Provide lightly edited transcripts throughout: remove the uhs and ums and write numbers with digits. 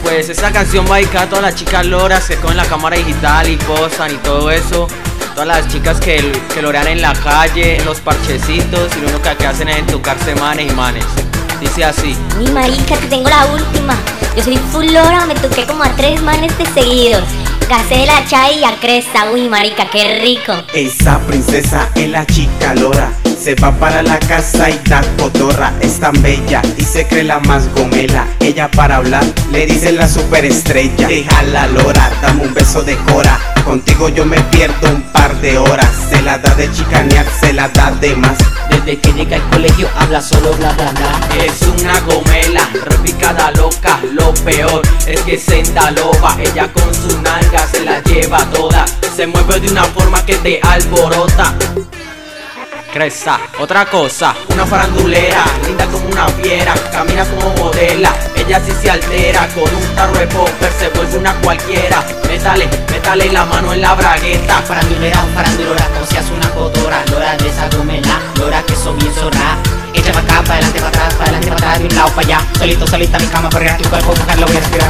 pues esta canción va dedicada a todas las chicas loras que cogen la cámara digital y posan y todo eso. Todas las chicas que lorean en la calle, en los parchecitos, y lo único que hacen es entucarse manes y manes. Dice así. Uy, marica, te tengo la última. Yo soy full lora, me toqué como a 3 manes de seguidos. Gacela, Chai y a Cresta. Uy, marica, qué rico. Esa princesa es la chica lora. Se va para la casa y da cotorra. Es tan bella y se cree la más gomela. Ella para hablar le dice la superestrella. Deja la lora, dame un beso de cora. Contigo yo me pierdo un par de horas. Se la da de chicanear, se la da de más. Desde que llega al colegio habla solo bla bla bla. Es una gomela, repicada loca. Lo peor es que senda loba. Ella con su nalga se la lleva toda. Se mueve de una forma que te alborota. Cresta, otra cosa, una farandulera, linda como una fiera, camina como modela, ella sí se altera, con un tarro de popper se vuelve una cualquiera. Métale la mano en la bragueta. Farandulera, farandulora, no seas una cotora. Lora de esa gomela, lora que son bien zorra. Echa pa' acá, pa' adelante, pa' atrás, pa' adelante, pa' atrás, de un lado pa' allá. Solito, solita mi cama, perrea tu cuerpo, mujer, lo voy a respirar.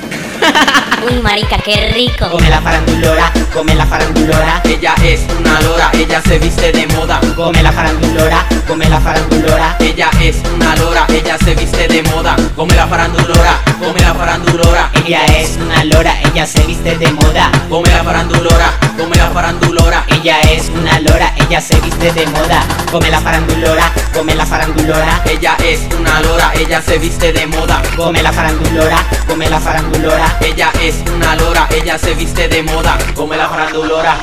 Uy, marica, qué rico. Come la farandulora, come la farandulora. Ella es una lora, ella se viste de moda. Come la farandulora, come la farandulora. Ella es una lora, ella se viste de moda. Come la farandulora, come la farandulora. Ella es una lora, ella se viste de moda. Come la farandulora, come la farandulora. Ella es una lora, ella se viste de moda. Come la farandulora, come la farandulora. Ella es una lora, ella se viste de moda. Come la farandulora, come la farandulora. Ella es una lora, ella se viste de moda. Come la farandulora.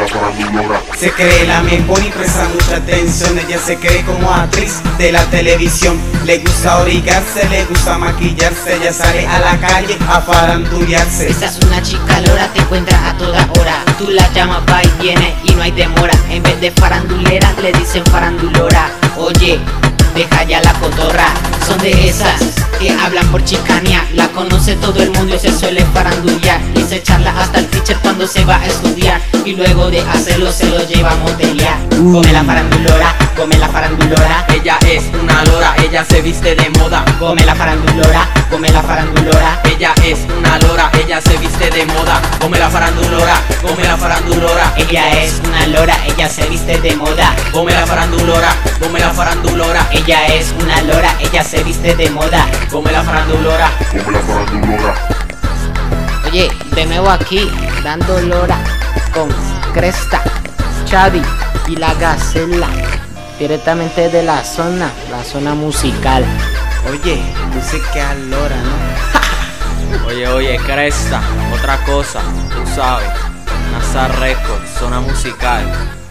Se cree la mejor y presta mucha atención. Ella se cree como actriz de la televisión. Le gusta origarse, le gusta maquillarse. Ella sale a la calle a farandulearse. Esa es una chica lora, te encuentra a toda hora. Tú la llamas, va y viene y no hay demora. En vez de farandulera le dicen farandulora. Oye, deja ya la cotorra. Son de esas que hablan por chicanía. La conoce todo el mundo y se suele farandulear. Y se charla hasta el teacher cuando se va a estudiar. Y luego de hacerlo se lo lleva a moterear. Come la farandulora, come la farandulora. Ella es una lora, ella se viste de moda. Come la farandulora, come la farandulora. Ella es una lora, ella se viste de moda. Come la farandulora, come la farandulora. Ella es una lora, ella se viste de moda. Come la farandulora, come la farandulora. Ella es una lora, ella se viste de moda. Come la farandulora. Oye, de nuevo aquí, dando lora con Cresta, Chadi y la Gacela. Directamente de la zona musical. Oye, música lora, ¿no? Oye, Cresta, otra cosa, tú sabes. NASA Records, zona musical.